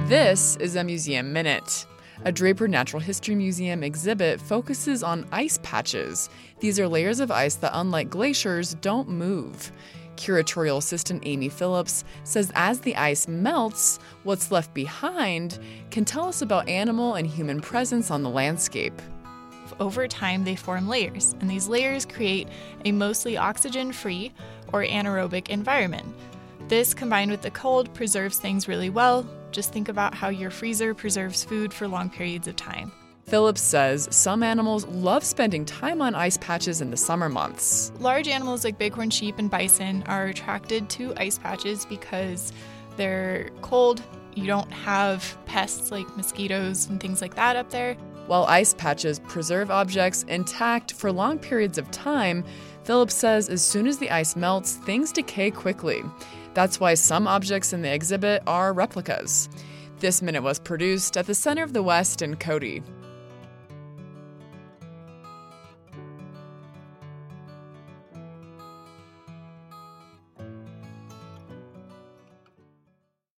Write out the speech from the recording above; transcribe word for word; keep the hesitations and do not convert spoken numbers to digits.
This is a Museum Minute. A Draper Natural History Museum exhibit focuses on ice patches. These are layers of ice that, unlike glaciers, don't move. Curatorial assistant Amy Phillips says as the ice melts, what's left behind can tell us about animal and human presence on the landscape. Over time, they form layers, and these layers create a mostly oxygen-free or anaerobic environment. This, combined with the cold, preserves things really well. Just think about how your freezer preserves food for long periods of time. Phillips says some animals love spending time on ice patches in the summer months. Large animals like bighorn sheep and bison are attracted to ice patches because they're cold. You don't have pests like mosquitoes and things like that up there. While ice patches preserve objects intact for long periods of time, Phillips says as soon as the ice melts, things decay quickly. That's why some objects in the exhibit are replicas. This minute was produced at the Center of the West in Cody.